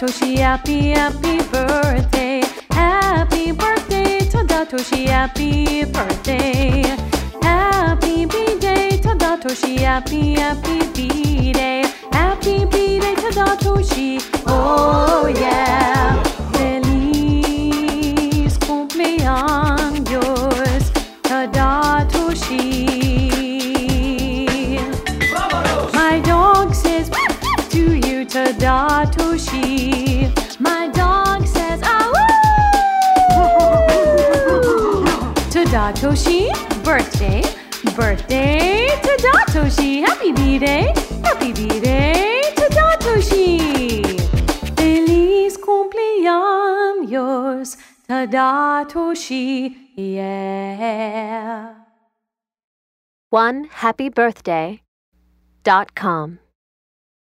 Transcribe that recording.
Tadatoshi, happy, happy birthday. Happy birthday, Tadatoshi, happy birthday. Happy B-Day, Tadatoshi, happy, happy B-Day. Happy B-Day, Tadatoshi, oh yeah. Feliz cumpleaños, Tadatoshi. My dog says to you, Tadatoshi. My dog says, ah, Tadatoshi, birthday, birthday, Tadatoshi. Happy B-Day, Tadatoshi. Feliz cumpleaños, Tadatoshi, yeah. OneHappyBirthday.com